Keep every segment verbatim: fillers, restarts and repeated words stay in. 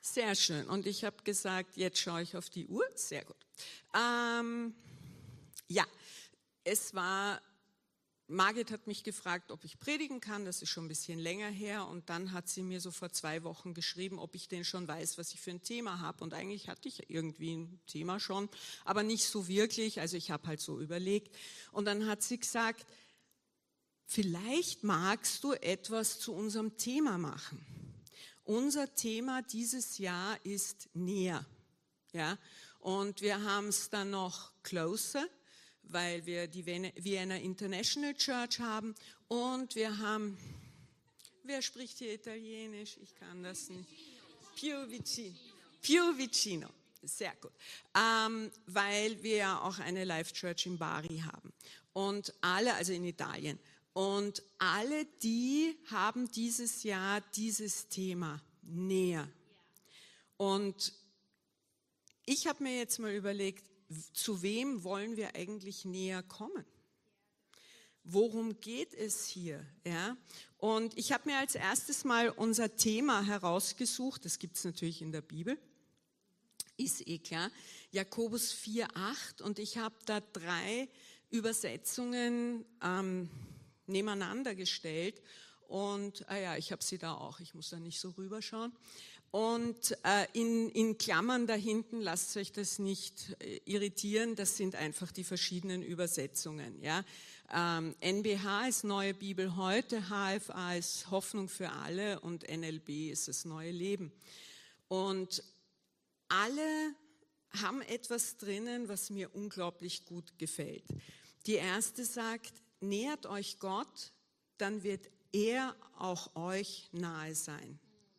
Sehr schön. Und ich habe gesagt, jetzt schaue ich auf die Uhr. Sehr gut. Ähm, ja, es war, Margit hat mich gefragt, ob ich predigen kann. Das ist schon ein bisschen länger her. Und dann hat sie mir so vor zwei Wochen geschrieben, ob ich denn schon weiß, was ich für ein Thema habe. Und eigentlich hatte ich irgendwie ein Thema schon, aber nicht so wirklich. Also ich habe halt so überlegt. Und dann hat sie gesagt, vielleicht magst du etwas zu unserem Thema machen. Unser Thema dieses Jahr ist näher, ja, und wir haben es dann noch closer, weil wir die Vienna International Church haben und wir haben, wer spricht hier Italienisch? Ich kann das nicht. Più vicino. Più vicino. Sehr gut, ähm, weil wir ja auch eine Life Church in Bari haben und alle, also in Italien. Und alle die haben dieses Jahr dieses Thema näher. Und ich habe mir jetzt mal überlegt, zu wem wollen wir eigentlich näher kommen? Worum geht es hier? Ja? Und ich habe mir als erstes mal unser Thema herausgesucht, das gibt es natürlich in der Bibel, ist eh klar, Jakobus vier acht, und ich habe da drei Übersetzungen ähm, nebeneinander gestellt und ah ja, ich habe sie da auch, ich muss da nicht so rüberschauen. Und äh, in, in Klammern da hinten, lasst euch das nicht äh, irritieren, das sind einfach die verschiedenen Übersetzungen. Ja? Ähm, N B H ist Neue Bibel heute, H F A ist Hoffnung für alle und N L B ist das neue Leben. Und alle haben etwas drinnen, was mir unglaublich gut gefällt. Die erste sagt, nähert euch Gott, dann wird er auch euch nahe sein.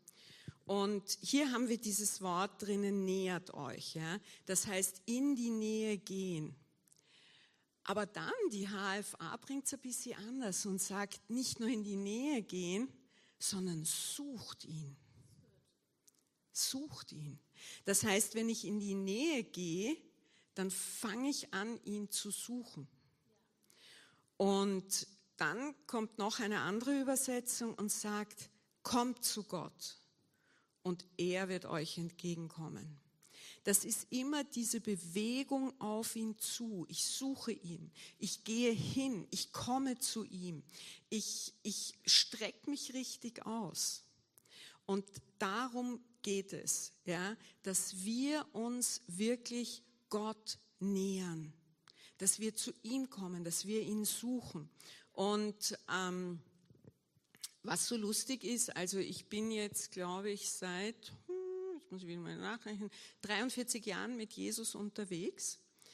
Und hier haben wir dieses Wort drinnen, nähert euch. Ja? Das heißt, in die Nähe gehen. Aber dann, die H F A bringt es ein bisschen anders und sagt, nicht nur in die Nähe gehen, sondern sucht ihn. Sucht ihn. Das heißt, wenn ich in die Nähe gehe, dann fange ich an, ihn zu suchen. Und dann kommt noch eine andere Übersetzung und sagt, kommt zu Gott und er wird euch entgegenkommen. Das ist immer diese Bewegung auf ihn zu. Ich suche ihn, ich gehe hin, ich komme zu ihm, ich, ich strecke mich richtig aus. Und darum geht es, ja, dass wir uns wirklich Gott nähern, dass wir zu ihm kommen, dass wir ihn suchen. Und ähm, was so lustig ist, also ich bin jetzt, glaube ich, seit, hm, jetzt muss ich wieder mal nachrechnen, dreiundvierzig Jahren mit Jesus unterwegs.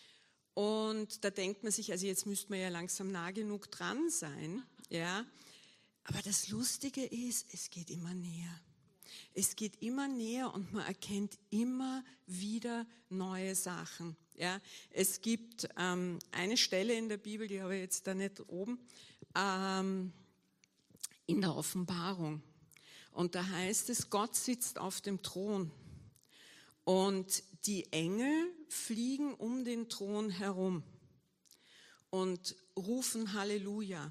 Und da denkt man sich, also jetzt müsste man ja langsam nah genug dran sein, ja. Aber das Lustige ist, es geht immer näher. Es geht immer näher und man erkennt immer wieder neue Sachen. Ja, es gibt ähm, eine Stelle in der Bibel, die habe ich jetzt da nicht oben, ähm, in der Offenbarung. Und da heißt es, Gott sitzt auf dem Thron und die Engel fliegen um den Thron herum und rufen Halleluja.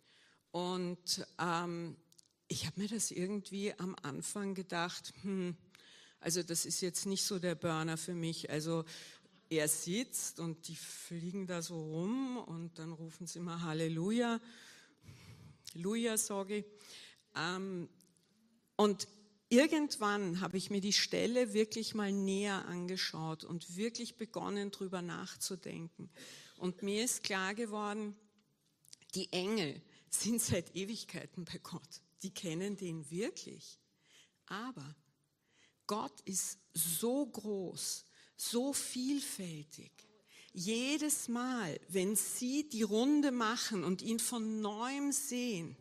Und ähm, ich habe mir das irgendwie am Anfang gedacht, hm, also das ist jetzt nicht so der Burner für mich. Also er sitzt und die fliegen da so rum und dann rufen sie immer Halleluja, Halleluja, sage ich. Ähm, und irgendwann habe ich mir die Stelle wirklich mal näher angeschaut und wirklich begonnen, drüber nachzudenken. Und mir ist klar geworden, die Engel sind seit Ewigkeiten bei Gott. Die kennen den wirklich. Aber Gott ist so groß, so vielfältig. Jedes Mal, wenn sie die Runde machen und ihn von neuem sehen,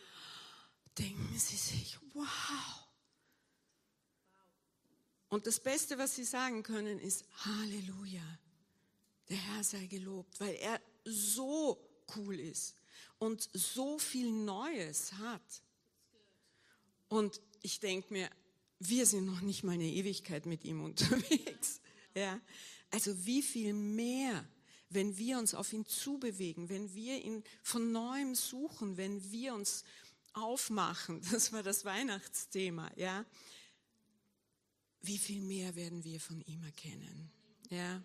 denken sie sich, wow. Und das Beste, was sie sagen können, ist Halleluja. Der Herr sei gelobt, weil er so cool ist und so viel Neues hat. Und ich denke mir, wir sind noch nicht mal eine Ewigkeit mit ihm unterwegs. Ja? Also wie viel mehr, wenn wir uns auf ihn zubewegen, wenn wir ihn von Neuem suchen, wenn wir uns aufmachen, das war das Weihnachtsthema, ja, wie viel mehr werden wir von ihm erkennen. Ja.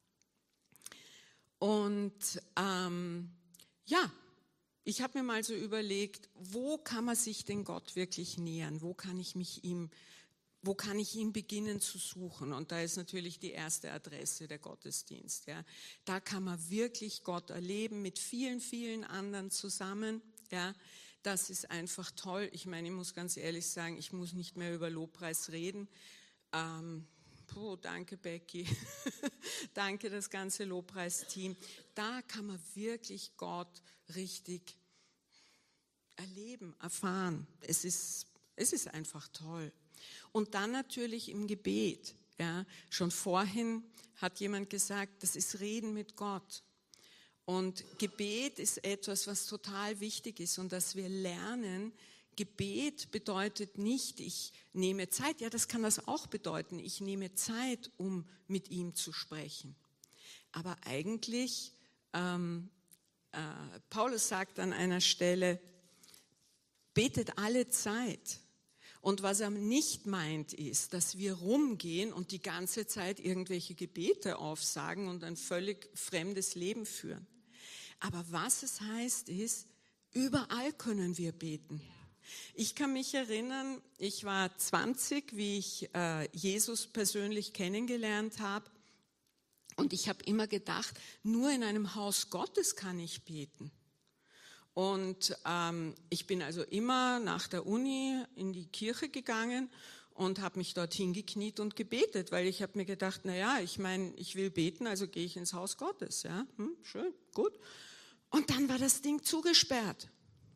Und ähm, ja, ich habe mir mal so überlegt, wo kann man sich denn Gott wirklich nähern? Wo kann ich mich ihm, wo kann ich ihn beginnen zu suchen? Und da ist natürlich die erste Adresse der Gottesdienst. Ja. Da kann man wirklich Gott erleben mit vielen, vielen anderen zusammen. Ja. Das ist einfach toll. Ich meine, ich muss ganz ehrlich sagen, ich muss nicht mehr über Lobpreis reden. Ähm, Oh, danke Becky, danke das ganze Lobpreisteam. Da kann man wirklich Gott richtig erleben, erfahren. Es ist, es ist einfach toll. Und dann natürlich im Gebet. Ja, schon vorhin hat jemand gesagt, das ist Reden mit Gott. Und Gebet ist etwas, was total wichtig ist und dass wir lernen. Gebet bedeutet nicht, ich nehme Zeit, ja, das kann das auch bedeuten, ich nehme Zeit, um mit ihm zu sprechen. Aber eigentlich, ähm, äh, Paulus sagt an einer Stelle, betet alle Zeit. Und was er nicht meint, ist, dass wir rumgehen und die ganze Zeit irgendwelche Gebete aufsagen und ein völlig fremdes Leben führen. Aber was es heißt, ist, überall können wir beten. Ich kann mich erinnern, ich war zwanzig, wie ich äh, Jesus persönlich kennengelernt habe. Und ich habe immer gedacht, nur in einem Haus Gottes kann ich beten. Und ähm, ich bin also immer nach der Uni in die Kirche gegangen und habe mich dort hingekniet und gebetet, weil ich habe mir gedacht, na ja, ich meine, ich will beten, also gehe ich ins Haus Gottes. Ja, hm, schön, gut. Und dann war das Ding zugesperrt.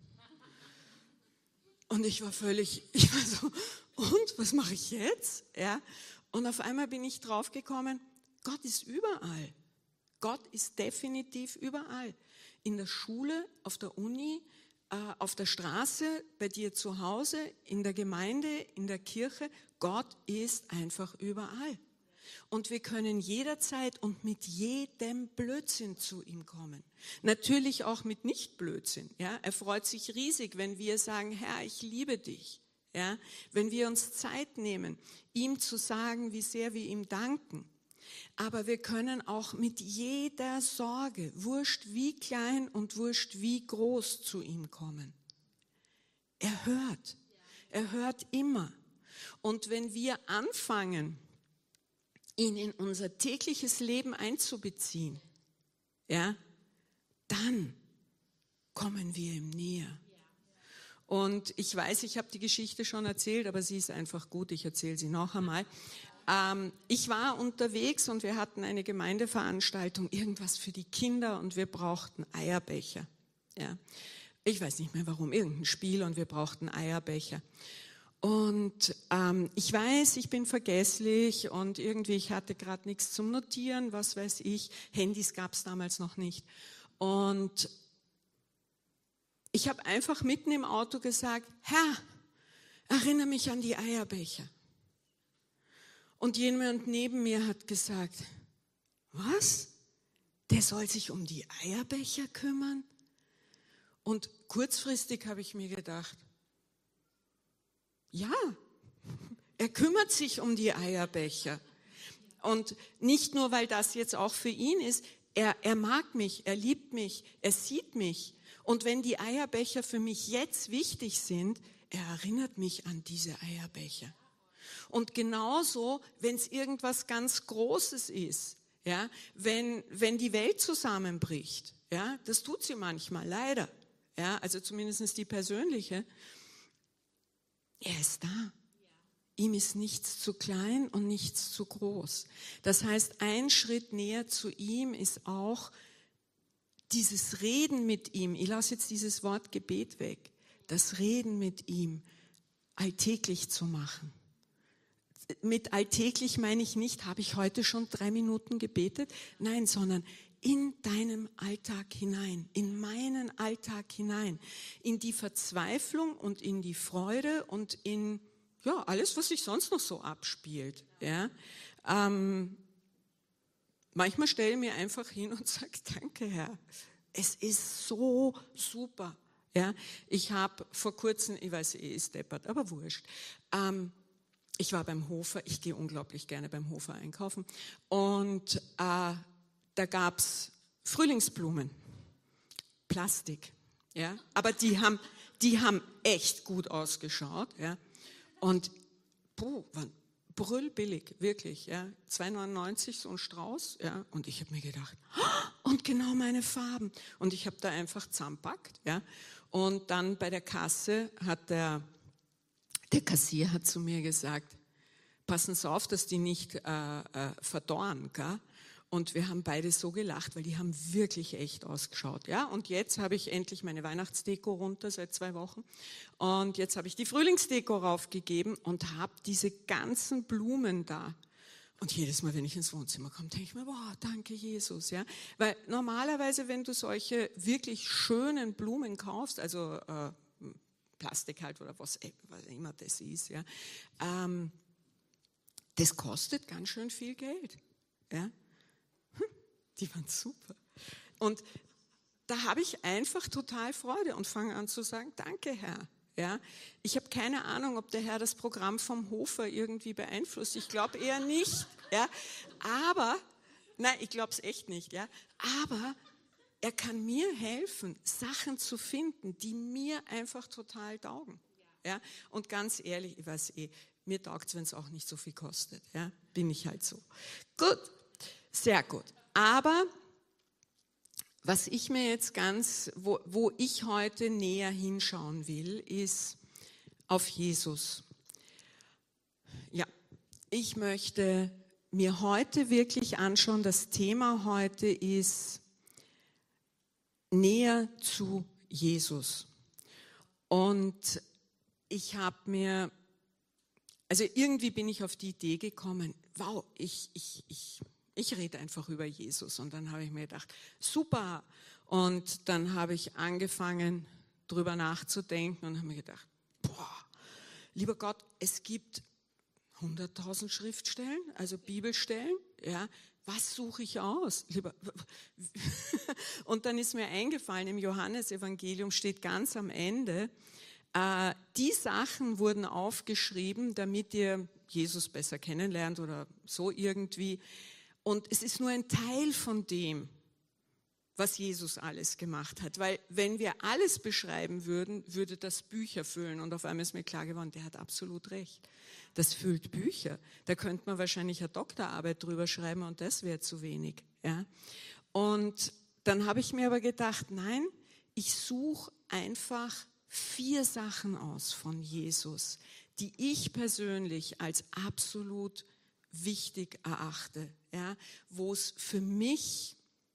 Und ich war völlig, ich war so, und was mache ich jetzt? Ja. Und auf einmal bin ich draufgekommen, Gott ist überall. Gott ist definitiv überall. In der Schule, auf der Uni, äh, auf der Straße, bei dir zu Hause, in der Gemeinde, in der Kirche. Gott ist einfach überall. Und wir können jederzeit und mit jedem Blödsinn zu ihm kommen. Natürlich auch mit Nicht-Blödsinn. Ja? Er freut sich riesig, wenn wir sagen, Herr, ich liebe dich. Ja? Wenn wir uns Zeit nehmen, ihm zu sagen, wie sehr wir ihm danken. Aber wir können auch mit jeder Sorge, wurscht wie klein und wurscht wie groß, zu ihm kommen. Er hört. Er hört immer. Und wenn wir anfangen, ihn in unser tägliches Leben einzubeziehen, ja, dann kommen wir ihm näher. Und ich weiß, ich habe die Geschichte schon erzählt, aber sie ist einfach gut, ich erzähle sie noch einmal. Ähm, ich war unterwegs und wir hatten eine Gemeindeveranstaltung, irgendwas für die Kinder und wir brauchten Eierbecher. Ja. Ich weiß nicht mehr warum, irgendein Spiel und wir brauchten Eierbecher. Und ähm, ich weiß, ich bin vergesslich und irgendwie, ich hatte gerade nichts zum Notieren, was weiß ich. Handys gab es damals noch nicht. Und ich habe einfach mitten im Auto gesagt, Herr, erinnere mich an die Eierbecher. Und jemand neben mir hat gesagt, was? Der soll sich um die Eierbecher kümmern? Und kurzfristig habe ich mir gedacht, ja, er kümmert sich um die Eierbecher. Und nicht nur, weil das jetzt auch für ihn ist, er, er mag mich, er liebt mich, er sieht mich. Und wenn die Eierbecher für mich jetzt wichtig sind, er erinnert mich an diese Eierbecher. Und genauso, wenn es irgendwas ganz Großes ist, ja, wenn, wenn die Welt zusammenbricht, ja, das tut sie manchmal, leider, ja, also zumindest die persönliche, er ist da. Ihm ist nichts zu klein und nichts zu groß. Das heißt, ein Schritt näher zu ihm ist auch dieses Reden mit ihm. Ich lasse jetzt dieses Wort Gebet weg. Das Reden mit ihm alltäglich zu machen. Mit alltäglich meine ich nicht, habe ich heute schon drei Minuten gebetet? Nein, sondern in deinem Alltag hinein, in meinen Alltag hinein, in die Verzweiflung und in die Freude und in ja alles, was sich sonst noch so abspielt. Ja, ähm, manchmal stelle ich mir einfach hin und sage, danke Herr, es ist so super. Ja, ich habe vor kurzem, ich weiß, eh ist deppert, aber wurscht, ähm, ich war beim Hofer, ich gehe unglaublich gerne beim Hofer einkaufen und äh, da gab es Frühlingsblumen, Plastik, ja, aber die haben, die haben echt gut ausgeschaut, ja, und puh, waren brüllbillig, wirklich, ja, zwei neunundneunzig so ein Strauß, ja, und ich habe mir gedacht, oh, und genau meine Farben, und ich habe da einfach zusammenpackt, ja, und dann bei der Kasse hat der, der Kassier hat zu mir gesagt, passen Sie auf, dass die nicht äh, äh, verdorren, gell? Und wir haben beide so gelacht, weil die haben wirklich echt ausgeschaut. Ja? Und jetzt habe ich endlich meine Weihnachtsdeko runter seit zwei Wochen. Und jetzt habe ich die Frühlingsdeko raufgegeben und habe diese ganzen Blumen da. Und jedes Mal, wenn ich ins Wohnzimmer komme, denke ich mir, boah, danke Jesus. Ja? Weil normalerweise, wenn du solche wirklich schönen Blumen kaufst, also äh, Plastik halt oder was, was immer das ist, ja, ähm, das kostet ganz schön viel Geld. Ja? Die waren super. Und da habe ich einfach total Freude und fange an zu sagen, danke Herr. Ja, ich habe keine Ahnung, ob der Herr das Programm vom Hofer irgendwie beeinflusst. Ich glaube eher nicht. Ja, aber, nein, ich glaube es echt nicht. Ja, aber er kann mir helfen, Sachen zu finden, die mir einfach total taugen. Ja, und ganz ehrlich, ich weiß eh, mir taugt es, wenn es auch nicht so viel kostet. Ja, bin ich halt so. Gut, sehr gut. Aber was ich mir jetzt ganz, wo, wo ich heute näher hinschauen will, ist auf Jesus. Ja, ich möchte mir heute wirklich anschauen, das Thema heute ist näher zu Jesus. Und ich habe mir, also irgendwie bin ich auf die Idee gekommen, wow, ich, ich, ich, ich rede einfach über Jesus. Und dann habe ich mir gedacht, super. Und dann habe ich angefangen, drüber nachzudenken und habe mir gedacht, boah, lieber Gott, es gibt hunderttausend Schriftstellen, also Bibelstellen, ja, was suche ich aus? Lieber, und dann ist mir eingefallen, im Johannesevangelium steht ganz am Ende, äh, die Sachen wurden aufgeschrieben, damit ihr Jesus besser kennenlernt oder so irgendwie. Und es ist nur ein Teil von dem, was Jesus alles gemacht hat. Weil wenn wir alles beschreiben würden, würde das Bücher füllen. Und auf einmal ist mir klar geworden, der hat absolut recht. Das füllt Bücher. Da könnte man wahrscheinlich eine Doktorarbeit drüber schreiben und das wäre zu wenig. Ja? Und dann habe ich mir aber gedacht, nein, ich suche einfach vier Sachen aus von Jesus, die ich persönlich als absolut wichtig erachte, ja, wo es für mich,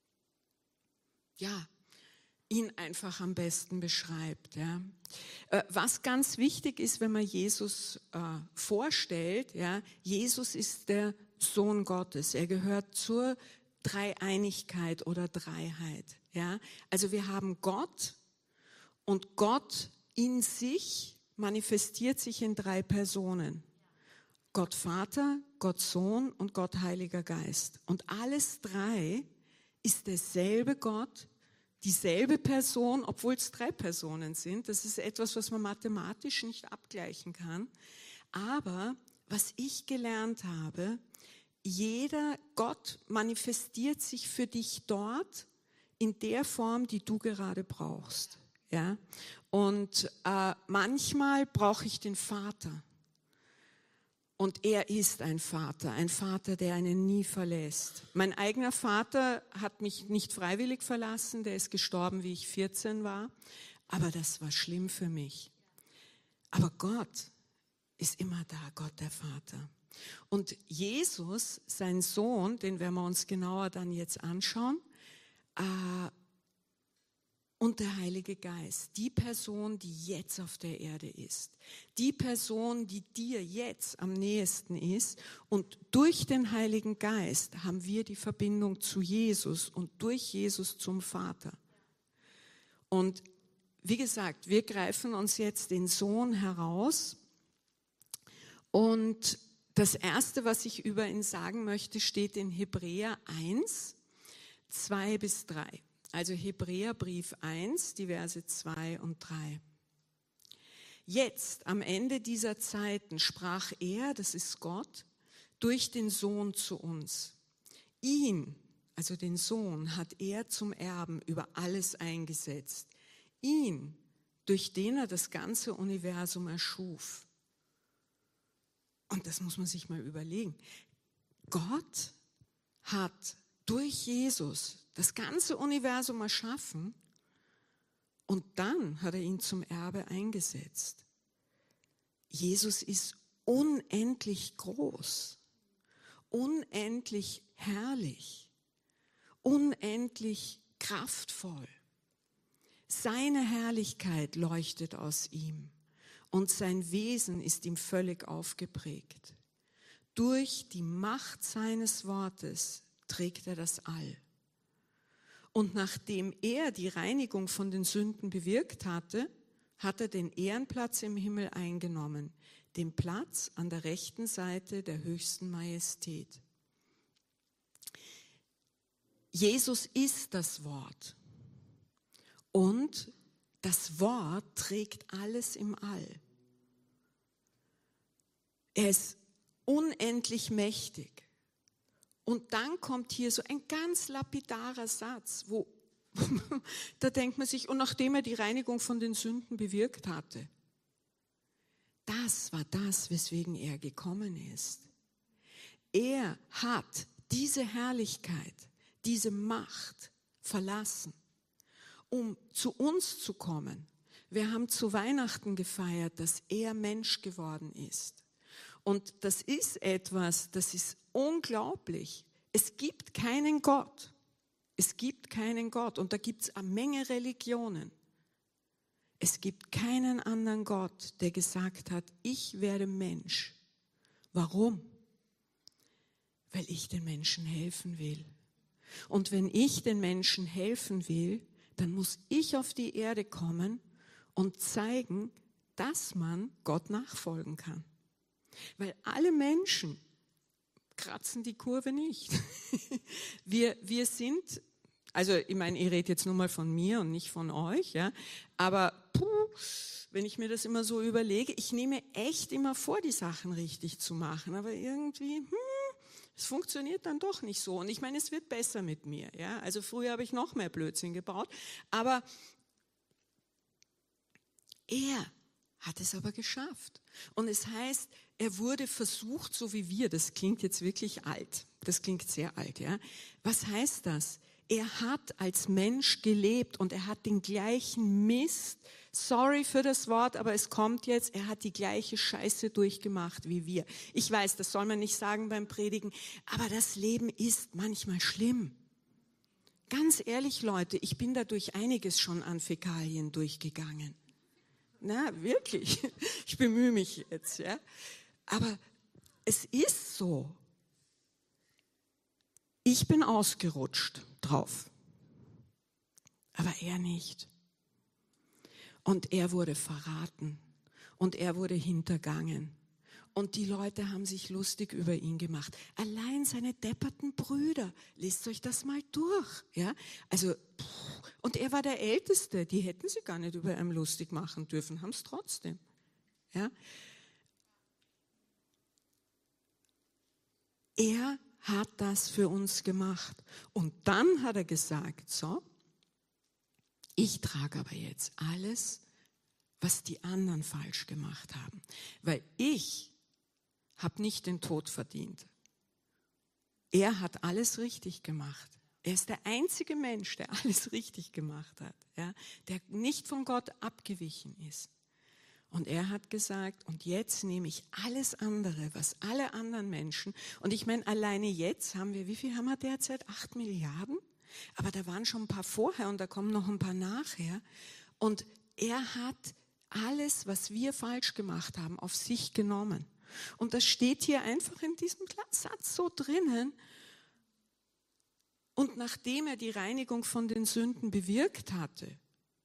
ja, ihn einfach am besten beschreibt. Ja. Was ganz wichtig ist, wenn man Jesus äh, vorstellt, ja, Jesus ist der Sohn Gottes, er gehört zur Dreieinigkeit oder Dreiheit. Ja. Also wir haben Gott und Gott in sich manifestiert sich in drei Personen. Gott Vater, Gott Sohn und Gott Heiliger Geist. Und alles drei ist derselbe Gott, dieselbe Person, obwohl es drei Personen sind. Das ist etwas, was man mathematisch nicht abgleichen kann. Aber was ich gelernt habe, jeder Gott manifestiert sich für dich dort in der Form, die du gerade brauchst. Ja? Und äh, manchmal brauche ich den Vater. Und er ist ein Vater, ein Vater, der einen nie verlässt. Mein eigener Vater hat mich nicht freiwillig verlassen, der ist gestorben, wie ich vierzehn war. Aber das war schlimm für mich. Aber Gott ist immer da, Gott der Vater. Und Jesus, sein Sohn, den werden wir uns genauer dann jetzt anschauen, äh, und der Heilige Geist, die Person, die jetzt auf der Erde ist, die Person, die dir jetzt am nächsten ist, und durch den Heiligen Geist haben wir die Verbindung zu Jesus und durch Jesus zum Vater. Und wie gesagt, wir greifen uns jetzt den Sohn heraus und das Erste, was ich über ihn sagen möchte, steht in Hebräer eins, zwei bis drei. Also Hebräerbrief eins, die Verse zwei und drei. Jetzt, am Ende dieser Zeiten, sprach er, das ist Gott, durch den Sohn zu uns. Ihn, also den Sohn, hat er zum Erben über alles eingesetzt. Ihn, durch den er das ganze Universum erschuf. Und das muss man sich mal überlegen. Gott hat durch Jesus das ganze Universum erschaffen und dann hat er ihn zum Erbe eingesetzt. Jesus ist unendlich groß, unendlich herrlich, unendlich kraftvoll. Seine Herrlichkeit leuchtet aus ihm und sein Wesen ist ihm völlig aufgeprägt. Durch die Macht seines Wortes trägt er das All. Und nachdem er die Reinigung von den Sünden bewirkt hatte, hat er den Ehrenplatz im Himmel eingenommen, den Platz an der rechten Seite der höchsten Majestät. Jesus ist das Wort und das Wort trägt alles im All. Er ist unendlich mächtig. Und dann kommt hier so ein ganz lapidarer Satz, wo da denkt man sich, und nachdem er die Reinigung von den Sünden bewirkt hatte, das war das, weswegen er gekommen ist. Er hat diese Herrlichkeit, diese Macht verlassen, um zu uns zu kommen. Wir haben zu Weihnachten gefeiert, dass er Mensch geworden ist. Und das ist etwas, das ist unglaublich. Es gibt keinen Gott. Es gibt keinen Gott. Und da gibt es eine Menge Religionen. Es gibt keinen anderen Gott, der gesagt hat, ich werde Mensch. Warum? Weil ich den Menschen helfen will. Und wenn ich den Menschen helfen will, dann muss ich auf die Erde kommen und zeigen, dass man Gott nachfolgen kann. Weil alle Menschen kratzen die Kurve nicht. Wir, wir sind, also ich meine, ich rede jetzt nur mal von mir und nicht von euch, ja, aber puh, wenn ich mir das immer so überlege, ich nehme echt immer vor, die Sachen richtig zu machen, aber irgendwie, hm, es funktioniert dann doch nicht so. Und ich meine, es wird besser mit mir, ja. Also früher habe ich noch mehr Blödsinn gebaut, aber er hat es aber geschafft. Und es heißt, er wurde versucht, so wie wir. Das klingt jetzt wirklich alt. Das klingt sehr alt, ja. Was heißt das? Er hat als Mensch gelebt und er hat den gleichen Mist, sorry für das Wort, aber es kommt jetzt, er hat die gleiche Scheiße durchgemacht wie wir. Ich weiß, das soll man nicht sagen beim Predigen, aber das Leben ist manchmal schlimm. Ganz ehrlich, Leute, ich bin da durch einiges schon an Fäkalien durchgegangen. Na, wirklich. Ich bemühe mich jetzt, ja. Aber es ist so. Ich bin ausgerutscht drauf. Aber er nicht. Und er wurde verraten. Und er wurde hintergangen. Und die Leute haben sich lustig über ihn gemacht. Allein seine depperten Brüder. Lest euch das mal durch. Ja? Also, und er war der Älteste. Die hätten sie gar nicht über ihn lustig machen dürfen, haben es trotzdem. Ja? Er hat das für uns gemacht. Und dann hat er gesagt, so, ich trage aber jetzt alles, was die anderen falsch gemacht haben. Weil ich habe nicht den Tod verdient. Er hat alles richtig gemacht. Er ist der einzige Mensch, der alles richtig gemacht hat, ja, der nicht von Gott abgewichen ist. Und er hat gesagt, und jetzt nehme ich alles andere, was alle anderen Menschen, und ich meine, alleine jetzt haben wir, wie viel haben wir derzeit? Acht Milliarden? Aber da waren schon ein paar vorher und da kommen noch ein paar nachher. Und er hat alles, was wir falsch gemacht haben, auf sich genommen. Und das steht hier einfach in diesem Satz so drinnen. Und nachdem er die Reinigung von den Sünden bewirkt hatte,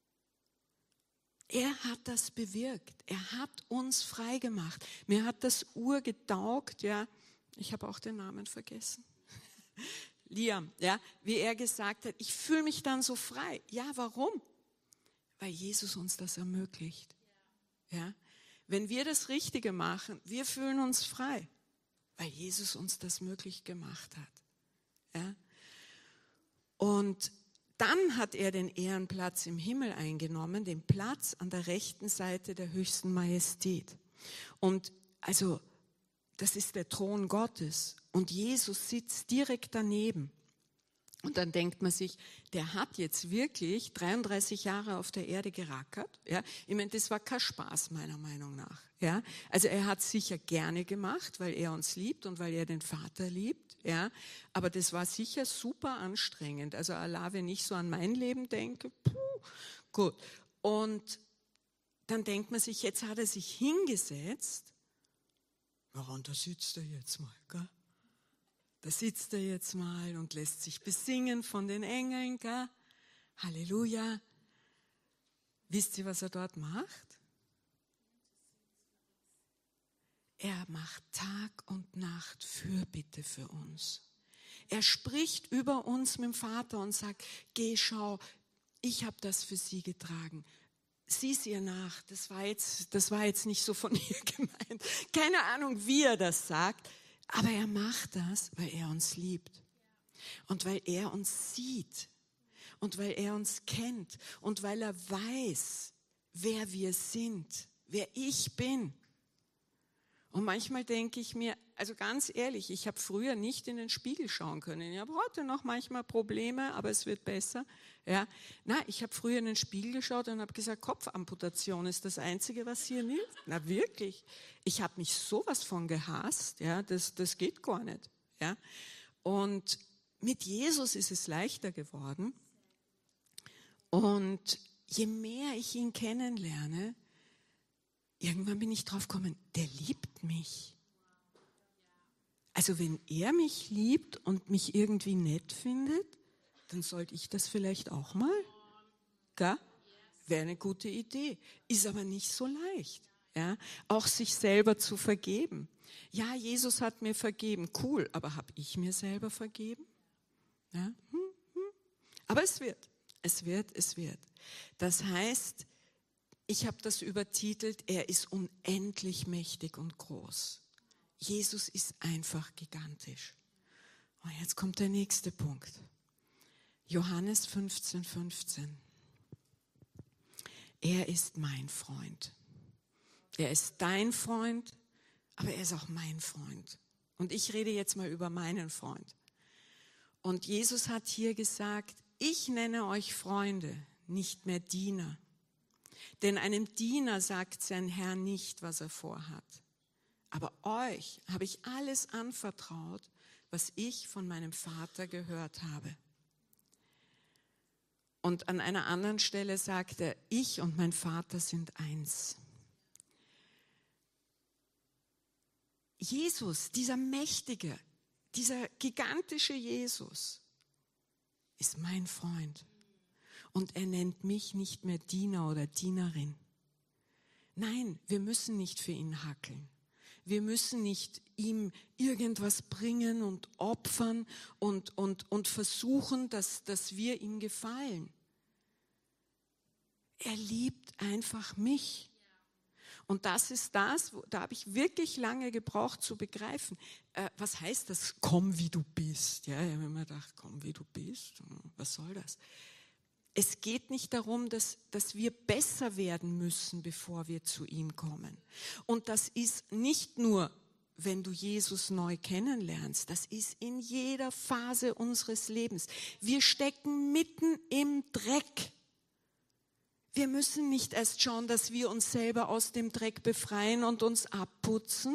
er hat das bewirkt. Er hat uns frei gemacht. Mir hat das urgetaugt, ja. Ich habe auch den Namen vergessen. Liam, ja, wie er gesagt hat, ich fühle mich dann so frei. Ja, warum? Weil Jesus uns das ermöglicht. Ja, Wenn wir das Richtige machen, wir fühlen uns frei, weil Jesus uns das möglich gemacht hat. Ja? Und dann hat er den Ehrenplatz im Himmel eingenommen, den Platz an der rechten Seite der höchsten Majestät. Und also, das ist der Thron Gottes und Jesus sitzt direkt daneben. Und dann denkt man sich, der hat jetzt wirklich dreiunddreißig Jahre auf der Erde gerackert. Ja? Ich meine, das war kein Spaß, meiner Meinung nach. Ja? Also er hat es sicher gerne gemacht, weil er uns liebt und weil er den Vater liebt. Ja? Aber das war sicher super anstrengend. Also Allah, wenn ich so an mein Leben denke, puh, gut. Und dann denkt man sich, jetzt hat er sich hingesetzt. Ja, und da sitzt er jetzt mal, gell? Da sitzt er jetzt mal und lässt sich besingen von den Engeln, gell? Halleluja. Wisst ihr, was er dort macht? Er macht Tag und Nacht Fürbitte für uns. Er spricht über uns mit dem Vater und sagt, geh, schau, ich habe das für sie getragen. Sieh's ihr nach, das war jetzt, das war jetzt nicht so von ihr gemeint. Keine Ahnung, wie er das sagt. Aber er macht das, weil er uns liebt und weil er uns sieht und weil er uns kennt und weil er weiß, wer wir sind, wer ich bin. Und manchmal denke ich mir, also ganz ehrlich, ich habe früher nicht in den Spiegel schauen können. Ich habe heute noch manchmal Probleme, aber es wird besser. Ja. Na, ich habe früher in den Spiegel geschaut und habe gesagt, Kopfamputation ist das Einzige, was hier hilft. Na wirklich. Ich habe mich sowas von gehasst. Ja, das, das geht gar nicht. Ja. Und mit Jesus ist es leichter geworden. Und je mehr ich ihn kennenlerne, irgendwann bin ich drauf gekommen, der liebt mich. Also wenn er mich liebt und mich irgendwie nett findet, dann sollte ich das vielleicht auch mal. Gell? Wäre eine gute Idee. Ist aber nicht so leicht. Ja? Auch sich selber zu vergeben. Ja, Jesus hat mir vergeben. Cool, aber habe ich mir selber vergeben? Ja? Hm, hm. Aber es wird, es wird, es wird. Das heißt, ich habe das übertitelt, er ist unendlich mächtig und groß. Jesus ist einfach gigantisch. Und jetzt kommt der nächste Punkt. Johannes fünfzehn, fünfzehn. Er ist mein Freund. Er ist dein Freund, aber er ist auch mein Freund. Und ich rede jetzt mal über meinen Freund. Und Jesus hat hier gesagt, ich nenne euch Freunde, nicht mehr Diener. Denn einem Diener sagt sein Herr nicht, was er vorhat. Aber euch habe ich alles anvertraut, was ich von meinem Vater gehört habe. Und an einer anderen Stelle sagt er, ich und mein Vater sind eins. Jesus, dieser mächtige, dieser gigantische Jesus, ist mein Freund. Und er nennt mich nicht mehr Diener oder Dienerin. Nein, wir müssen nicht für ihn hackeln. Wir müssen nicht ihm irgendwas bringen und opfern und, und, und versuchen, dass, dass wir ihm gefallen. Er liebt einfach mich. Und das ist das, wo, da habe ich wirklich lange gebraucht zu begreifen. Äh, was heißt das, komm wie du bist? Ja, ich habe mir gedacht, komm wie du bist, was soll das? Es geht nicht darum, dass, dass wir besser werden müssen, bevor wir zu ihm kommen. Und das ist nicht nur, wenn du Jesus neu kennenlernst, das ist in jeder Phase unseres Lebens. Wir stecken mitten im Dreck. Wir müssen nicht erst schauen, dass wir uns selber aus dem Dreck befreien und uns abputzen,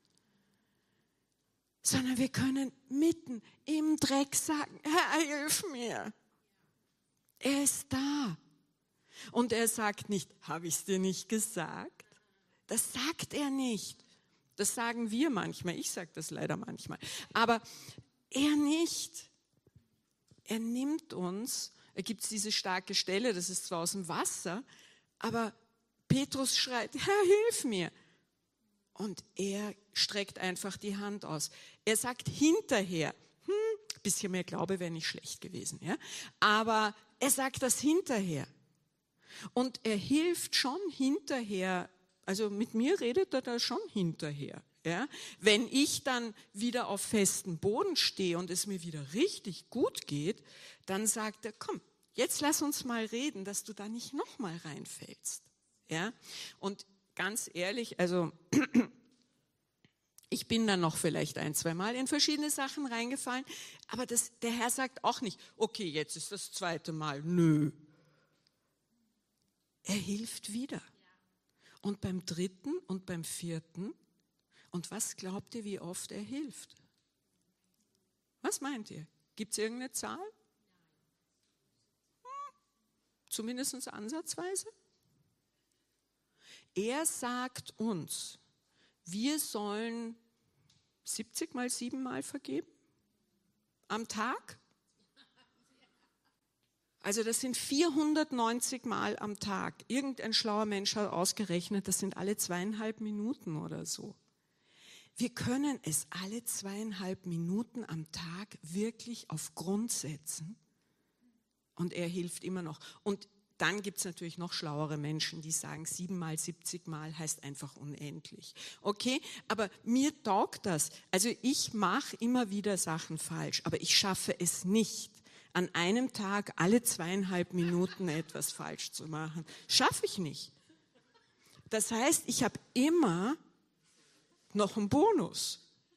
sondern wir können mitten im Dreck sagen, Herr, hilf mir. Er ist da. Und er sagt nicht, habe ich es dir nicht gesagt? Das sagt er nicht. Das sagen wir manchmal. Ich sage das leider manchmal. Aber er nicht. Er nimmt uns, er gibt diese starke Stelle, das ist zwar aus dem Wasser, aber Petrus schreit, Herr, hilf mir. Und er streckt einfach die Hand aus. Er sagt hinterher, hm, ein bisschen mehr Glaube wäre nicht schlecht gewesen, ja? Aber er sagt das hinterher. Und er hilft schon hinterher Also mit mir redet er da schon hinterher. Ja? Wenn ich dann wieder auf festem Boden stehe und es mir wieder richtig gut geht, dann sagt er, komm, jetzt lass uns mal reden, dass du da nicht nochmal reinfällst. Ja? Und ganz ehrlich, also ich bin dann noch vielleicht ein, zwei Mal in verschiedene Sachen reingefallen, aber das, der Herr sagt auch nicht, okay, jetzt ist das zweite Mal, nö. Er hilft wieder. Und beim dritten und beim vierten, und was glaubt ihr, wie oft er hilft? Was meint ihr? Gibt es irgendeine Zahl? Hm, zumindest ansatzweise. Er sagt uns, wir sollen siebzig mal sieben Mal vergeben am Tag. Also das sind vierhundertneunzig Mal am Tag. Irgendein schlauer Mensch hat ausgerechnet, das sind alle zweieinhalb Minuten oder so. Wir können es alle zweieinhalb Minuten am Tag wirklich auf Grund setzen und er hilft immer noch. Und dann gibt es natürlich noch schlauere Menschen, die sagen, sieben mal, siebzig Mal heißt einfach unendlich. Okay, aber mir taugt das. Also ich mache immer wieder Sachen falsch, aber ich schaffe es nicht, an einem Tag alle zweieinhalb Minuten etwas falsch zu machen. Schaffe ich nicht. Das heißt, ich habe immer noch einen Bonus.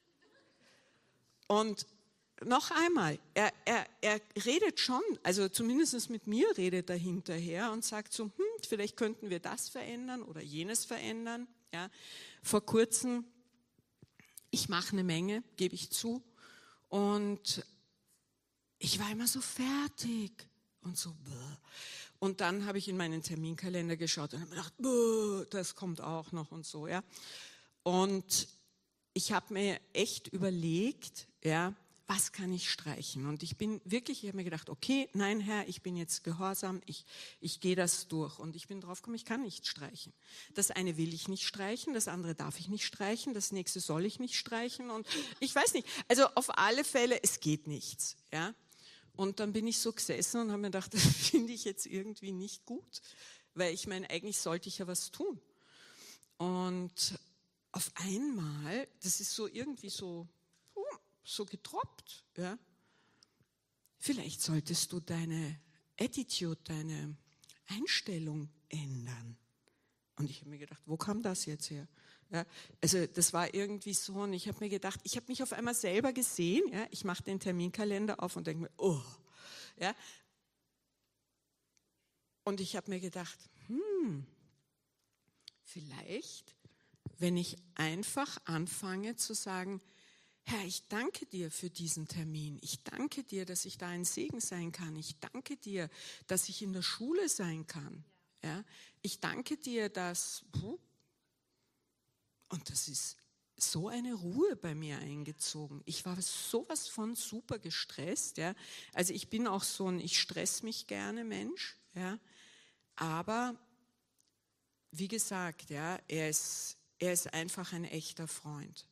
Und noch einmal, er, er, er redet schon, also zumindest mit mir redet er hinterher und sagt so, hm, vielleicht könnten wir das verändern oder jenes verändern. Ja. Vor kurzem, ich mache eine Menge, gebe ich zu, und ich war immer so fertig und so. Bäh. Und dann habe ich in meinen Terminkalender geschaut und habe mir gedacht, bäh, das kommt auch noch und so. Ja. Und ich habe mir echt überlegt, ja, was kann ich streichen? Und ich bin wirklich, ich habe mir gedacht, okay, nein Herr, ich bin jetzt gehorsam, ich, ich gehe das durch. Und ich bin drauf gekommen, ich kann nicht streichen. Das eine will ich nicht streichen, das andere darf ich nicht streichen, das nächste soll ich nicht streichen und ich weiß nicht. Also auf alle Fälle, es geht nichts. Ja? Und dann bin ich so gesessen und habe mir gedacht, das finde ich jetzt irgendwie nicht gut. Weil ich meine, eigentlich sollte ich ja was tun. Und auf einmal, das ist so irgendwie so, so getroppt, ja. Vielleicht solltest du deine Attitude, deine Einstellung ändern. Und ich habe mir gedacht, wo kam das jetzt her? Ja, also das war irgendwie so, und ich habe mir gedacht, ich habe mich auf einmal selber gesehen, ja, ich mache den Terminkalender auf und denke mir, oh, ja. Und ich habe mir gedacht, hm, vielleicht, wenn ich einfach anfange zu sagen, Herr, ich danke dir für diesen Termin. Ich danke dir, dass ich da ein Segen sein kann. Ich danke dir, dass ich in der Schule sein kann. Ja, ich danke dir, dass... Und das ist so eine Ruhe bei mir eingezogen. Ich war sowas von super gestresst. Ja. Also ich bin auch so ein, ich stress mich gerne Mensch. Ja. Aber wie gesagt, ja, er ist, er ist einfach ein echter Freund.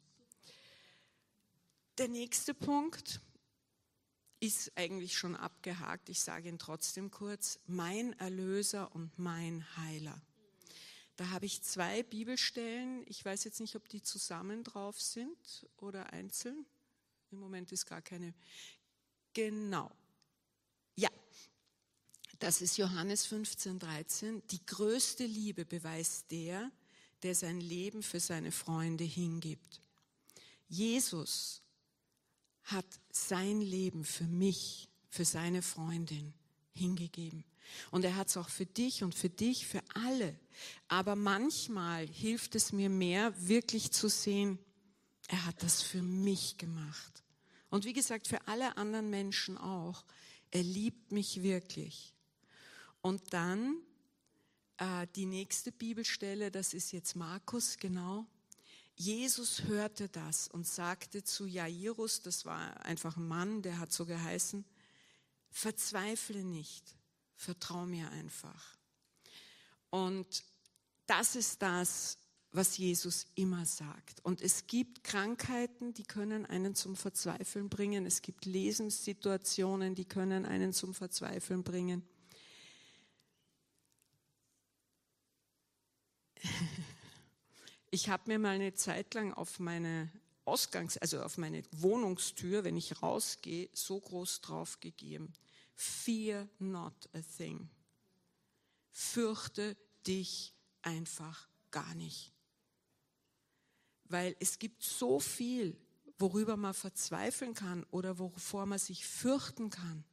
Der nächste Punkt ist eigentlich schon abgehakt. Ich sage ihn trotzdem kurz. Mein Erlöser und mein Heiler. Da habe ich zwei Bibelstellen. Ich weiß jetzt nicht, ob die zusammen drauf sind oder einzeln. Im Moment ist gar keine. Genau. Ja, das ist Johannes fünfzehn, dreizehn. Die größte Liebe beweist der, der sein Leben für seine Freunde hingibt. Jesus hat sein Leben für mich, für seine Freundin hingegeben. Und er hat es auch für dich und für dich, für alle. Aber manchmal hilft es mir mehr, wirklich zu sehen, er hat das für mich gemacht. Und wie gesagt, für alle anderen Menschen auch. Er liebt mich wirklich. Und dann äh, die nächste Bibelstelle, das ist jetzt Markus, genau. Jesus hörte das und sagte zu Jairus, das war einfach ein Mann, der hat so geheißen, verzweifle nicht, vertrau mir einfach. Und das ist das, was Jesus immer sagt. Und es gibt Krankheiten, die können einen zum Verzweifeln bringen. Es gibt Lebenssituationen, die können einen zum Verzweifeln bringen. ich habe mir mal eine Zeit lang auf meine Ausgangs-, also auf meine Wohnungstür, wenn ich rausgehe, so groß drauf gegeben. Fear not a thing. Fürchte dich einfach gar nicht. Weil es gibt so viel, worüber man verzweifeln kann oder wovor man sich fürchten kann.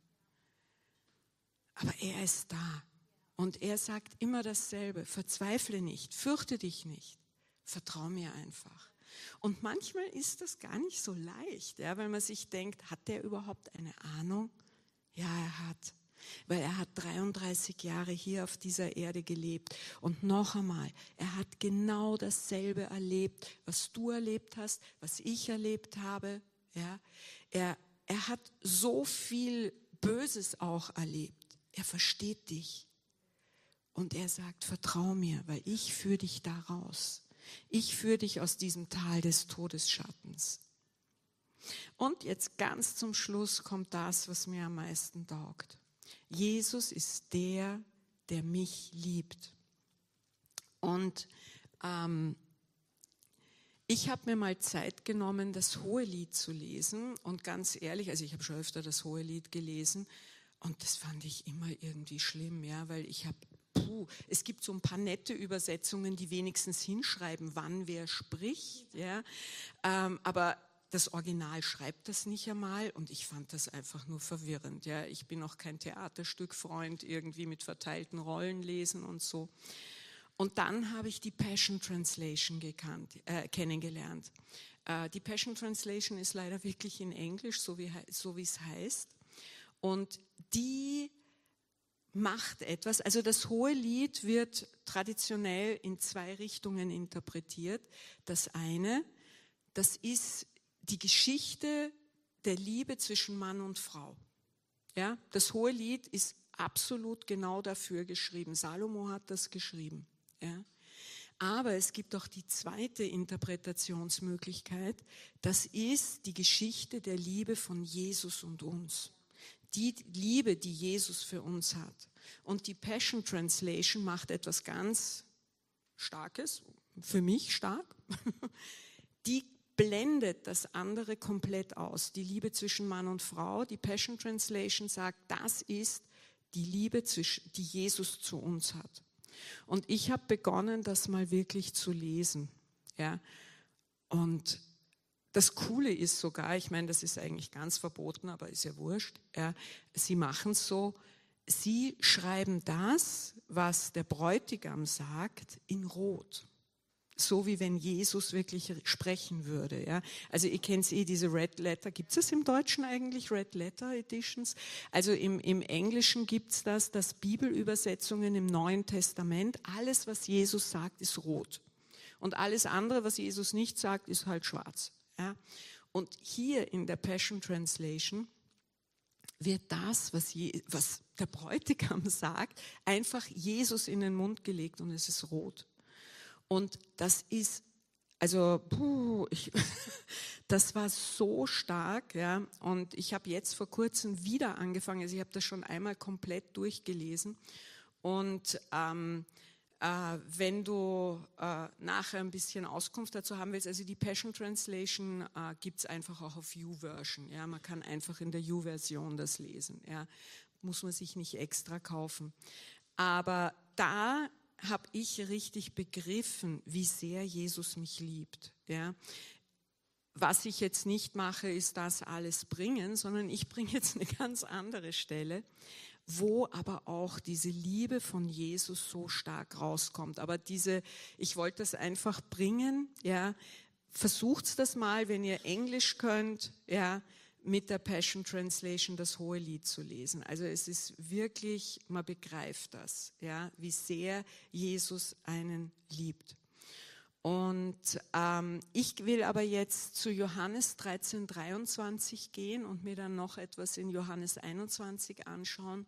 Aber er ist da. Und er sagt immer dasselbe. Verzweifle nicht, fürchte dich nicht. Vertrau mir einfach. Und manchmal ist das gar nicht so leicht, ja, weil man sich denkt, hat der überhaupt eine Ahnung? Ja, er hat. Weil er hat dreiunddreißig Jahre hier auf dieser Erde gelebt. Und noch einmal, er hat genau dasselbe erlebt, was du erlebt hast, was ich erlebt habe. Ja. Er, er hat so viel Böses auch erlebt. Er versteht dich. Und er sagt, vertrau mir, weil ich führe dich da raus. Ich führe dich aus diesem Tal des Todesschattens. Und jetzt ganz zum Schluss kommt das, was mir am meisten taugt. Jesus ist der, der mich liebt. Und ähm, ich habe mir mal Zeit genommen, das Hohelied zu lesen. Und ganz ehrlich, also ich habe schon öfter das Hohelied gelesen. Und das fand ich immer irgendwie schlimm, ja, weil ich habe, puh, es gibt so ein paar nette Übersetzungen, die wenigstens hinschreiben, wann wer spricht, ja, ähm, aber das Original schreibt das nicht einmal und ich fand das einfach nur verwirrend, ja. Ich bin auch kein Theaterstückfreund, irgendwie mit verteilten Rollen lesen und so. Und dann habe ich die Passion Translation gekannt, äh, kennengelernt. Äh, die Passion Translation ist leider wirklich in Englisch, so wie, so wie es heißt. Und die macht etwas, also das Hohelied wird traditionell in zwei Richtungen interpretiert. Das eine, das ist die Geschichte der Liebe zwischen Mann und Frau. Ja, das Hohelied ist absolut genau dafür geschrieben. Salomo hat das geschrieben. Ja. Aber es gibt auch die zweite Interpretationsmöglichkeit. Das ist die Geschichte der Liebe von Jesus und uns. Die Liebe, die Jesus für uns hat. Und die Passion Translation macht etwas ganz Starkes, für mich stark. Die blendet das andere komplett aus. Die Liebe zwischen Mann und Frau. Die Passion Translation sagt, das ist die Liebe, die Jesus zu uns hat. Und ich habe begonnen, das mal wirklich zu lesen. Ja. Und das Coole ist sogar, ich meine, das ist eigentlich ganz verboten, aber ist ja wurscht. Ja, sie machen es so, sie schreiben das, was der Bräutigam sagt, in Rot. So wie wenn Jesus wirklich sprechen würde. Ja. Also ihr kennt eh diese Red Letter. Gibt es das im Deutschen eigentlich, Red Letter Editions? Also im, im Englischen gibt es das, dass Bibelübersetzungen im Neuen Testament, alles, was Jesus sagt, ist rot. Und alles andere, was Jesus nicht sagt, ist halt schwarz. Ja. Und hier in der Passion Translation wird das, was, Je, was der Bräutigam sagt, einfach Jesus in den Mund gelegt und es ist rot. Und das ist, also, puh, ich, das war so stark, ja. Und ich habe jetzt vor kurzem wieder angefangen, also ich habe das schon einmal komplett durchgelesen. Und ähm, äh, wenn du äh, nachher ein bisschen Auskunft dazu haben willst, also die Passion Translation äh, gibt es einfach auch auf YouVersion, ja. Man kann einfach in der You-Version das lesen, ja. Muss man sich nicht extra kaufen. Aber da habe ich richtig begriffen, wie sehr Jesus mich liebt. Ja. Was ich jetzt nicht mache, ist das alles bringen, sondern ich bringe jetzt eine ganz andere Stelle, wo aber auch diese Liebe von Jesus so stark rauskommt. Aber diese, ich wollte das einfach bringen. Ja. Versucht's das mal, wenn ihr Englisch könnt, ja, mit der Passion Translation das Hohelied zu lesen. Also es ist wirklich, man begreift das, ja, wie sehr Jesus einen liebt. Und ähm, ich will aber jetzt zu Johannes dreizehn dreiundzwanzig gehen und mir dann noch etwas in Johannes einundzwanzig anschauen.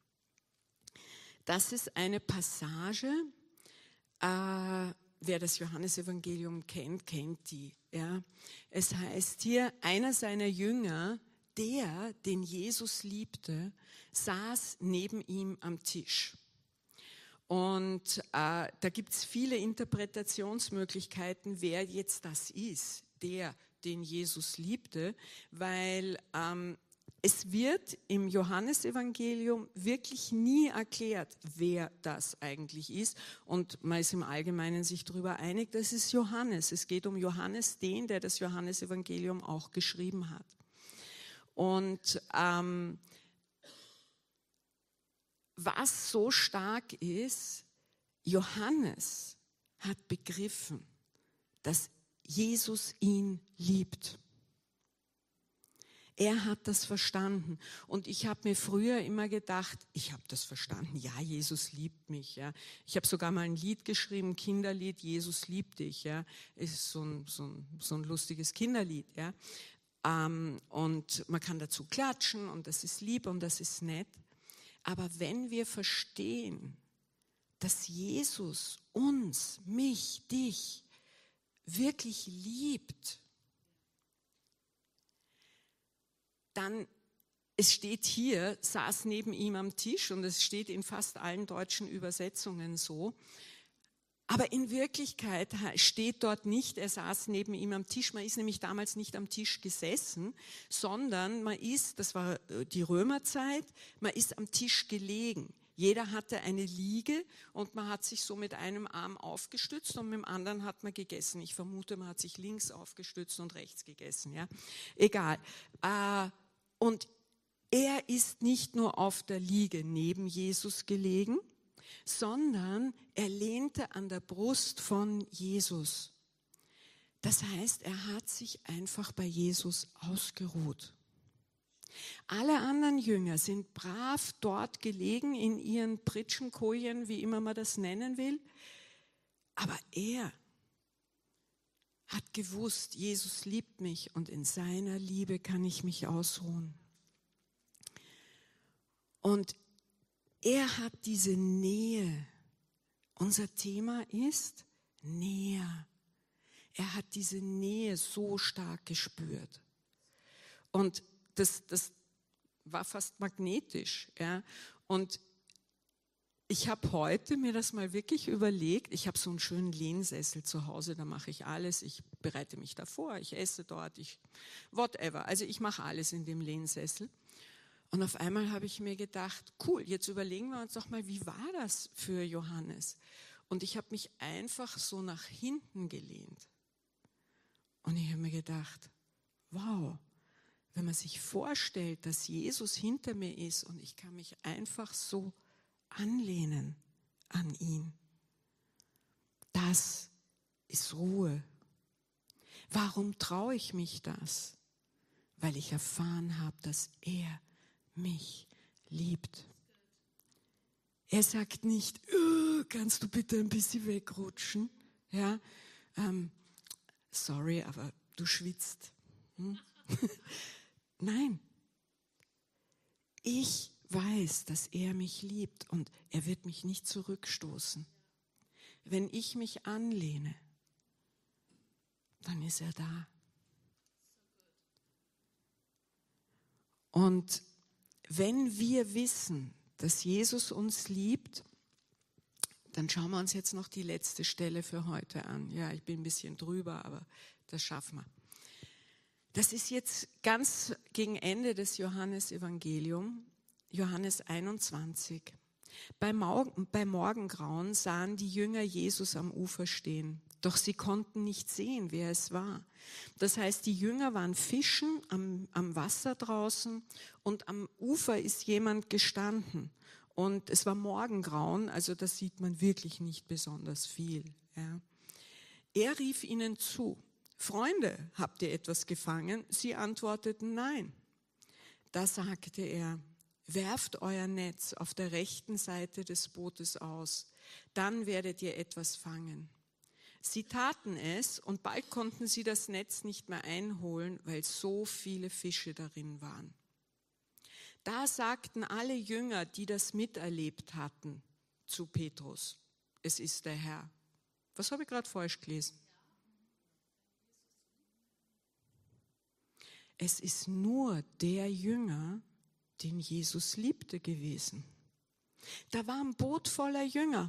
Das ist eine Passage, äh, wer das Johannesevangelium kennt, kennt die. Ja. Es heißt hier, einer seiner Jünger, der, den Jesus liebte, saß neben ihm am Tisch. Und äh, da gibt es viele Interpretationsmöglichkeiten, wer jetzt das ist, der, den Jesus liebte, weil ähm, es wird im Johannesevangelium wirklich nie erklärt, wer das eigentlich ist. Und man ist im Allgemeinen sich darüber einig, das ist Johannes. Es geht um Johannes, den, der das Johannesevangelium auch geschrieben hat. Und ähm, was so stark ist, Johannes hat begriffen, dass Jesus ihn liebt. Er hat das verstanden. Und ich habe mir früher immer gedacht, ich habe das verstanden, ja, Jesus liebt mich. Ja. Ich habe sogar mal ein Lied geschrieben, Kinderlied, Jesus liebt dich. Ja. Es ist so ein, so ein, so ein lustiges Kinderlied. Ja. Ähm, und man kann dazu klatschen und das ist lieb und das ist nett. Aber wenn wir verstehen, dass Jesus uns, mich, dich wirklich liebt, dann, es steht hier, saß neben ihm am Tisch und es steht in fast allen deutschen Übersetzungen so, aber in Wirklichkeit steht dort nicht, er saß neben ihm am Tisch. Man ist nämlich damals nicht am Tisch gesessen, sondern man ist, das war die Römerzeit, man ist am Tisch gelegen. Jeder hatte eine Liege und man hat sich so mit einem Arm aufgestützt und mit dem anderen hat man gegessen. Ich vermute, man hat sich links aufgestützt und rechts gegessen. Ja? Egal. Und er ist nicht nur auf der Liege neben Jesus gelegen, sondern er lehnte an der Brust von Jesus. Das heißt, er hat sich einfach bei Jesus ausgeruht. Alle anderen Jünger sind brav dort gelegen in ihren Pritschenkojen, wie immer man das nennen will. Aber er hat gewusst, Jesus liebt mich und in seiner Liebe kann ich mich ausruhen. Und er hat diese Nähe. Unser Thema ist näher. Er hat diese Nähe so stark gespürt. Und das, das war fast magnetisch. Ja. Und ich habe heute mir das mal wirklich überlegt. Ich habe so einen schönen Lehnsessel zu Hause, da mache ich alles. Ich bereite mich davor, ich esse dort, ich whatever. Also ich mache alles in dem Lehnsessel. Und auf einmal habe ich mir gedacht, cool, jetzt überlegen wir uns doch mal, wie war das für Johannes? Und ich habe mich einfach so nach hinten gelehnt. Und ich habe mir gedacht, wow, wenn man sich vorstellt, dass Jesus hinter mir ist und ich kann mich einfach so anlehnen an ihn, das ist Ruhe. Warum traue ich mich das? Weil ich erfahren habe, dass er mich liebt. Er sagt nicht, oh, kannst du bitte ein bisschen wegrutschen? Ja, ähm, sorry, aber du schwitzt. Hm? Nein. Ich weiß, dass er mich liebt und er wird mich nicht zurückstoßen. Wenn ich mich anlehne, dann ist er da. Und wenn wir wissen, dass Jesus uns liebt, dann schauen wir uns jetzt noch die letzte Stelle für heute an. Ja, ich bin ein bisschen drüber, aber das schaffen wir. Das ist jetzt ganz gegen Ende des Johannesevangelium, Johannes einundzwanzig. Bei Morgengrauen sahen die Jünger Jesus am Ufer stehen, doch sie konnten nicht sehen, wer es war. Das heißt, die Jünger waren fischen am, am Wasser draußen und am Ufer ist jemand gestanden. Und es war Morgengrauen, also da sieht man wirklich nicht besonders viel. Ja. Er rief ihnen zu, Freunde, habt ihr etwas gefangen? Sie antworteten, nein. Da sagte er, werft euer Netz auf der rechten Seite des Bootes aus, dann werdet ihr etwas fangen. Sie taten es und bald konnten sie das Netz nicht mehr einholen, weil so viele Fische darin waren. Da sagten alle Jünger, die das miterlebt hatten, zu Petrus, es ist der Herr. Was habe ich gerade falsch gelesen? Es ist nur der Jünger, den Jesus liebte, gewesen. Da war ein Boot voller Jünger.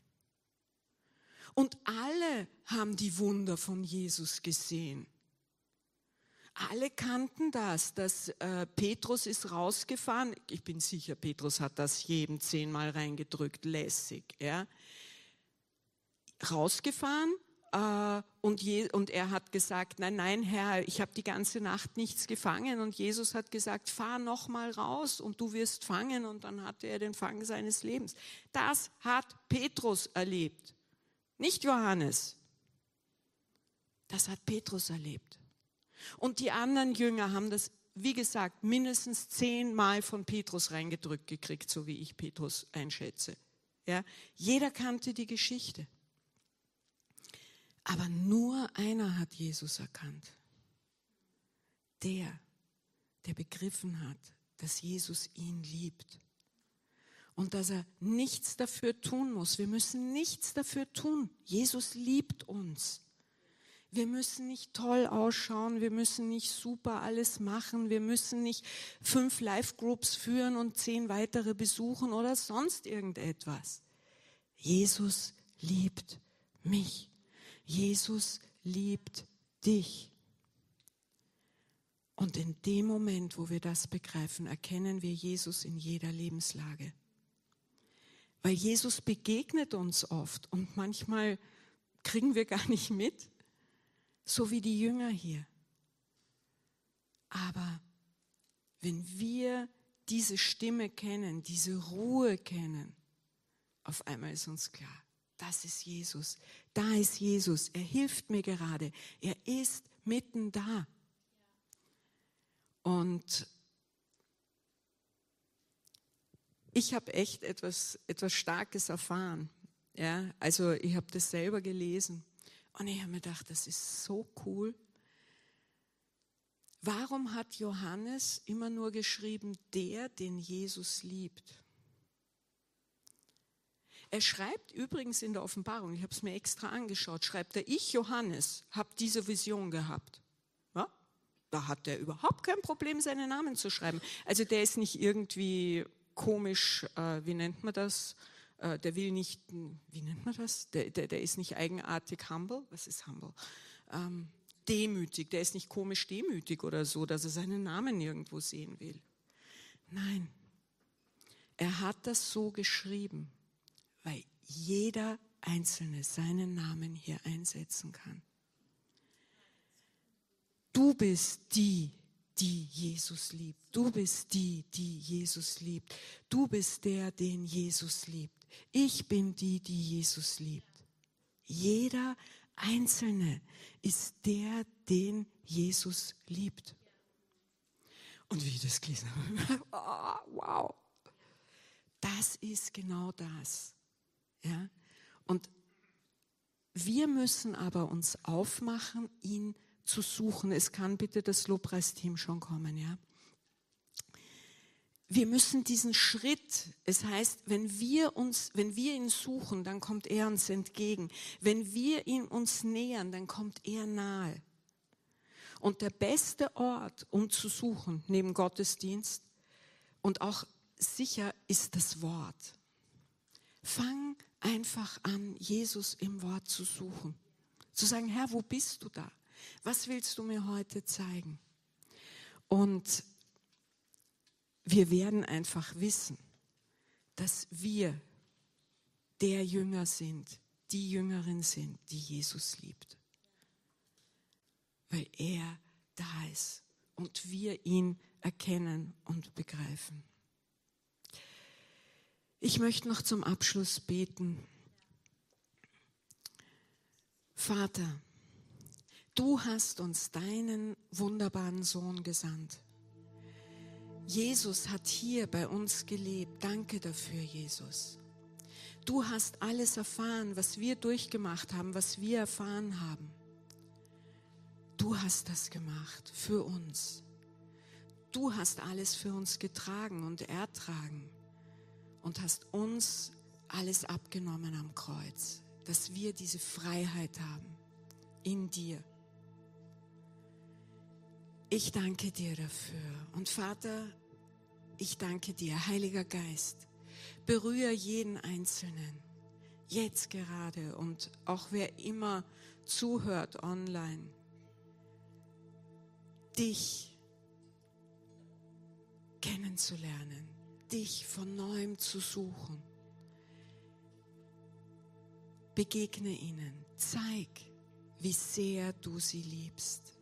Und alle haben die Wunder von Jesus gesehen. Alle kannten das, dass äh, Petrus ist rausgefahren. Ich bin sicher, Petrus hat das jedem zehnmal reingedrückt, lässig. Ja. Rausgefahren äh, und, je, und er hat gesagt, nein, nein, Herr, ich habe die ganze Nacht nichts gefangen. Und Jesus hat gesagt, fahr noch mal raus und du wirst fangen. Und dann hatte er den Fang seines Lebens. Das hat Petrus erlebt, nicht Johannes. Das hat Petrus erlebt. Und die anderen Jünger haben das, wie gesagt, mindestens zehnmal von Petrus reingedrückt gekriegt, so wie ich Petrus einschätze. Ja, jeder kannte die Geschichte. Aber nur einer hat Jesus erkannt. Der, der begriffen hat, dass Jesus ihn liebt. Und dass er nichts dafür tun muss. Wir müssen nichts dafür tun. Jesus liebt uns. Wir müssen nicht toll ausschauen, wir müssen nicht super alles machen, wir müssen nicht fünf Live-Groups führen und zehn weitere besuchen oder sonst irgendetwas. Jesus liebt mich. Jesus liebt dich. Und in dem Moment, wo wir das begreifen, erkennen wir Jesus in jeder Lebenslage. Weil Jesus begegnet uns oft und manchmal kriegen wir gar nicht mit. So wie die Jünger hier. Aber wenn wir diese Stimme kennen, diese Ruhe kennen, auf einmal ist uns klar, das ist Jesus, da ist Jesus, er hilft mir gerade, er ist mitten da. Und ich habe echt etwas, etwas Starkes erfahren. Ja, also ich habe das selber gelesen. Und ich habe mir gedacht, das ist so cool. Warum hat Johannes immer nur geschrieben, der, den Jesus liebt? Er schreibt übrigens in der Offenbarung, ich habe es mir extra angeschaut, schreibt er, ich, Johannes, habe diese Vision gehabt. Ja? Da hat er überhaupt kein Problem, seinen Namen zu schreiben. Also der ist nicht irgendwie komisch, äh, wie nennt man das? Der will nicht, wie nennt man das? Der, der, der ist nicht eigenartig humble. Was ist humble? Ähm, demütig. Der ist nicht komisch demütig oder so, dass er seinen Namen nirgendwo sehen will. Nein. Er hat das so geschrieben, weil jeder Einzelne seinen Namen hier einsetzen kann. Du bist die, die Jesus liebt. Du bist die, die Jesus liebt. Du bist der, den Jesus liebt. Ich bin die, die Jesus liebt. Jeder Einzelne ist der, den Jesus liebt. Und wie ich das gelesen habe, oh, wow, das ist genau das. Ja? Und wir müssen aber uns aufmachen, ihn zu suchen. Es kann bitte das Lobpreisteam schon kommen, ja. Wir müssen diesen Schritt, es heißt, wenn wir uns, wenn wir ihn suchen, dann kommt er uns entgegen. Wenn wir ihn uns nähern, dann kommt er nahe. Und der beste Ort, um zu suchen, neben Gottesdienst und auch sicher, ist das Wort. Fang einfach an, Jesus im Wort zu suchen. Zu sagen, Herr, wo bist du da? Was willst du mir heute zeigen? Und wir werden einfach wissen, dass wir der Jünger sind, die Jüngerin sind, die Jesus liebt. Weil er da ist und wir ihn erkennen und begreifen. Ich möchte noch zum Abschluss beten. Vater, du hast uns deinen wunderbaren Sohn gesandt. Jesus hat hier bei uns gelebt. Danke dafür, Jesus. Du hast alles erfahren, was wir durchgemacht haben, was wir erfahren haben. Du hast das gemacht für uns. Du hast alles für uns getragen und ertragen und hast uns alles abgenommen am Kreuz, dass wir diese Freiheit haben in dir. Ich danke dir dafür. Und Vater, ich danke dir, Heiliger Geist, berühre jeden Einzelnen, jetzt gerade und auch wer immer zuhört online, dich kennenzulernen, dich von neuem zu suchen. Begegne ihnen, zeig, wie sehr du sie liebst.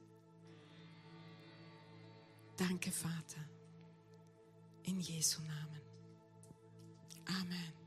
Danke, Vater, in Jesu Namen. Amen.